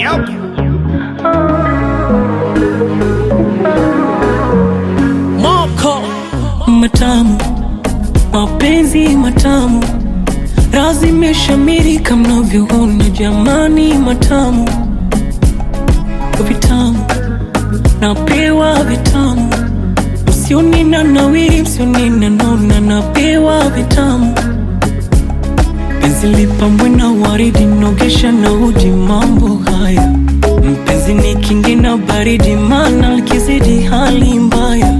Yep. Moko matamu, mapenzi matamu, razi imeshamiri kama mnavyoona jamani, matamu vitamu, napewa vitamu, msioni na nawiri, msioni na nona, napewa vitamu. Penzi lipambwe na waridi, nogesha na uji, mambo haya. Mpenzi ni kingi na baridi, mana likizidi hali mbaya.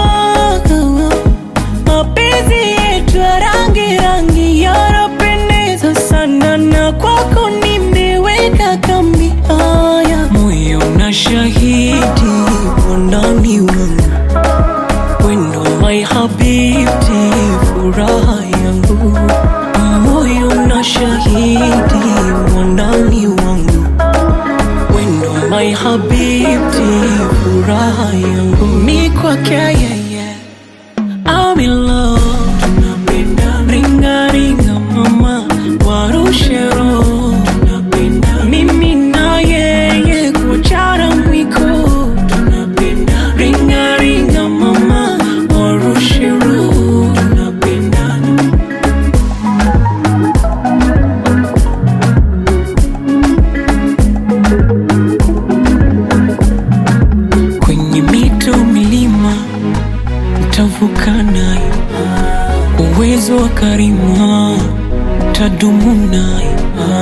Mapenzi yetu ya rangi rangi yanapendeza sana, na kwako nimeweka kambi. Haya, moyo na shahidi ndani wangu, wendo my habibti, furaha yangu. Moyo na shahidi ndani wangu, wendo my habibti, furaha yangu. Mi kwake yeye, I'm in love. Tunapenda ringa ringa mama, warushe roho. Tunapenda mimi na yeye, kuchara mwiko. Tunapenda ringa ringa mama, warushe roho. Tunapendana. Kwenye mito milima tavuka naye, uwezo wa karima tadumu naye.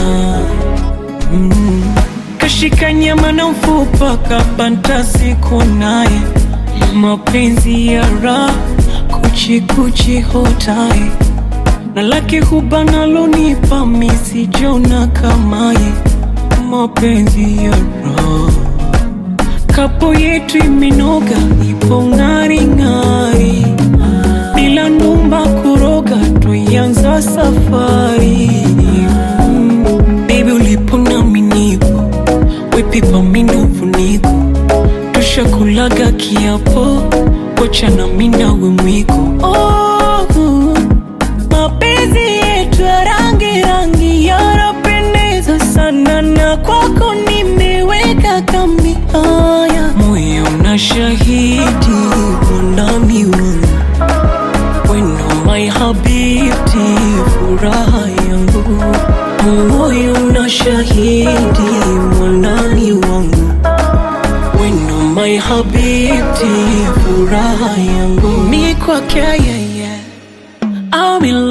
Kashika nyama na mfupa kabanta siku naye, mapenzi ya raha kuchi kuchi hotaye, na laki hubana lonipa misijona kamaye, mapenzi ya raha. Kapo yetu imenoga, ipo ngari ngari, bila numba kuroga, tuianza safari. Baby ulipo nami nipo, wepipa minofu niko, tushakulaga kiapo, wacha na minawe mwiko. Mapenzi yetu ya rangi rangi yanapendeza sana, na kwako nimeweka kambi. Haya, moyo na shahidi ndani wangu, wendo my habibti, furaha yangu. Moyo na shahidi ndani wangu, wendo my habibti, furaha yangu. Mi kwake yeye, I'm in love.